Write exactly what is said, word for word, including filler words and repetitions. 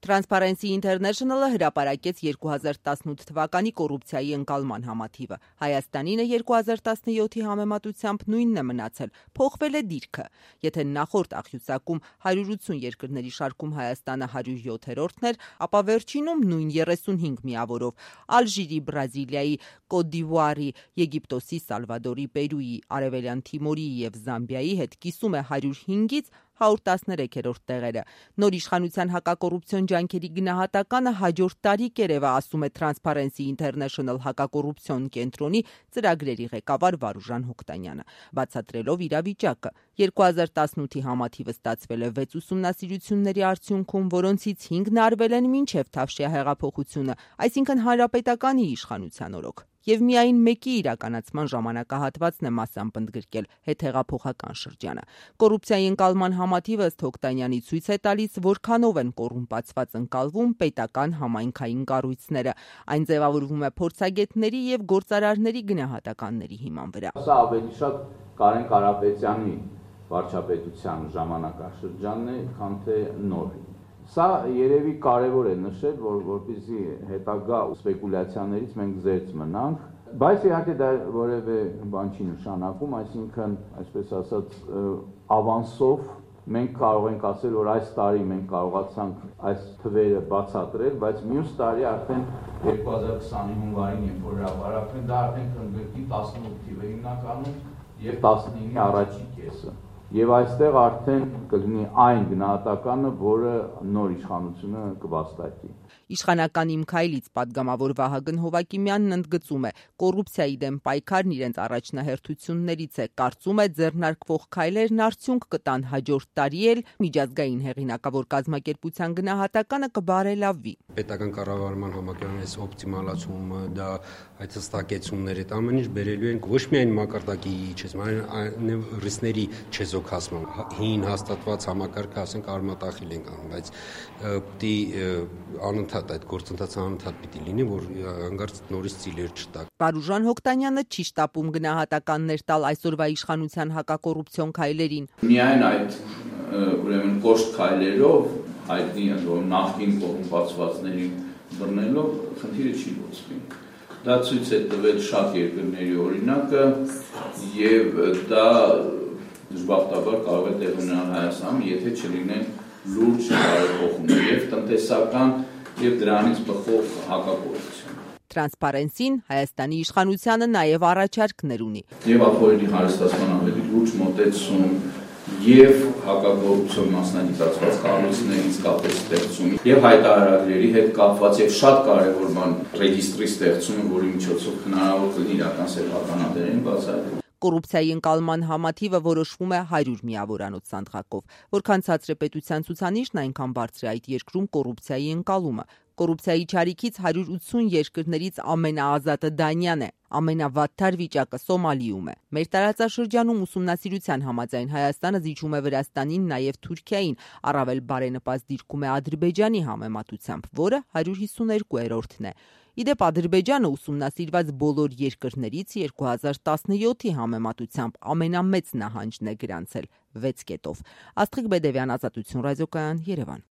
Transparency International-ը հրապարակեց երկու հազար տասնութ թվականի կոռուպցիայի ընկալման համաթիվը։ Հայաստանինը երկու հազար տասնյոթի համեմատությամբ նույնն է մնացել, փոխվել է դիրքը։ Եթե նախորդ աղյուսակում հարյուր ութսուն երկրների շարքում Հայաստանը հարյուր յոթերորդն էր, ապա վերջինում նույն երեսունհինգ միավորով Ալժիրի, Բրազիլիայի, Կոտ դ'Իվուարի, Եգիպտոսի, Սալվադորի, Պերուի, Արևելյան Թիմորի և Զամբիայի հետ կիսում է հարյուր հինգից հարյուր տասներեքերորդ տեղերը։ Նոր իշխանության հակակոռուպցիոն ջանքերի գնահատականը հաջորդ տարի կերևա, ասում է Transparency International հակակոռուպցիոն կենտրոնի ծրագրերի ղեկավար Վարուժան Հոկտանյանը, բացատրելով իրավիճակը։ երկու հազար տասնութի համաթիվը ստացվել է վեց ուսումնասիրությունների արդյունքում, որոնցից հինգն արվել են մինչև Թավշյա հեղափոխությունը, այսինքն Հանրապետականի իշխանության օրոք։ Եվ միայն մեկի իրականացման ժամանակահատվածն է մասամբ ընդգրկել հետհեղափոխական շրջանը։ Կոռուպցիայի ընկալման համաթիվը ըստ Հոկտանյանի ցույց է տալիս, որքանով են կոռումպացված ընկալվում պետական համայնքային կառույցները։ Այն ձևավորվում է փորձագետների եւ գործարարների գնահատականների հիման վրա։ Սա ավելի շատ Կարեն Կարապետյանի վարչապետության ժամանակաշրջանն է, քան թե նոր։ Սա երևի կարևոր է նշել, որ որպեսզի հետագա սպեկուլյացիաներից մենք զերծ մնանք, բայց իհարկե դա որևէ բան չի նշանակում, այսինքն, այսպես ասած, ավանսով մենք կարող ենք ասել, որ այս տարի մենք կարողացանք այս թվերը բացատրել, բայց մյուս տարի արդեն երկու հազար քսանի հունվարին, երբ որ հրապարակվեն, դա արդեն կընդգրկի տասնութ թիվը հիմնականում եւ տասնինի առաջին կեսը։ Եվ այստեղ արդեն կլինի այն գնահատականը, որը նոր իշխանությունը կվաստակի։ Իշխանական Իմ քայլից պատգամավոր Վահագն Հովակիմյանն ընդգծում է, կոռուպցիայի դեմ պայքարն իրենց առաջնահերթություններից է, կարծում է ձեռնարկվող քայլերն արդյունք կտան հաջորդ տարի էլ միջազգային հեղինակավոր կազմակերպության գնահատականը կբարելավվի։ Պետական կառավարման համակարգի օպտիմալացումը, դա այդ հստակեցումները, այդ ամեն ինչ բերելու են ոչ միայն մակարդակի իջեցման, այլ ռիսկների չեզոքացման, հին հաստատված համակարգը, ասենք, արմատախիլ ենք անում, բայց պիտի անընդհատ այդ գործընթացը անընդհատ պիտի լինի, որ հանկարծ նորից ծիլեր չտա։ Վարուժան Հոկտանյանը չի շտապում գնահատականներ տալ այսօրվա իշխանության հակակոռուպցիոն քայլերին։ Միայն այդ ուրեմն կոշտ քայլերով, հայտնի նախկին կոռումպացվածներին բռնելով խնդիրը չի լուծվի։ Դա ցույց է տվել շատ երկրների օրինակը եւ դա դժբախտաբար կարող է տեղ ունենալ Հայաստանում, եթե չլինեն լուրջ բարեփոխումներ եւ տնտեսական եւ դրանից բխող հակակոռուպցիոն։ Տրանսպարենսին Հայաստանի իշխանությանը նաև առաջարկներ ունի։ Եվ ապօրինի հարստացման ավելի լուրջ մոտեցում եւ հակակոռուպցիոն մասնագիտացված կառույցների իսկապես ստեղծում եւ հայտարարագրերի հետ կապված եւ շատ կարեւոր բան ռեգիստրի ստեղծումը, որի միջոցով հնարավոր կլինի իրական սեփականատերերին բացահայտել։ Կոռուպցիայի ընկալման համաթիվը որոշվում է հարյուր միավորանոց սանդղակով։ Որքան ցածր է պետության ցուցանիշն, այնքան բարձր է այդ երկրում կոռուպցիայի ընկալումը։ Կոռուպցիայի չարիքից հարյուր ութսուն երկրներից ամենաազատը Դանիան է, ամենավատթար վիճակը Սոմալիում է։ Մեր տարածաշրջանում ուսումնասիրության համաձայն Հայաստանը զիջում է Վրաստանին, նաև Թուրքիային, առավել բարենպաստ դիրքում է Ադրբեջանի համեմատությամբ, որը հարյուր հիսուներկուերորդն է։ Իդեպ Ադրբեջանը ուսումնասիրված բոլոր երկրներից երկու հազար տասնյոթի համեմատությամբ ամենամեծ նահանջն է գրանցել վեց կետով։ Աստղիկ Բեդևյան, Ազատություն ռադիոկայան, Երևան։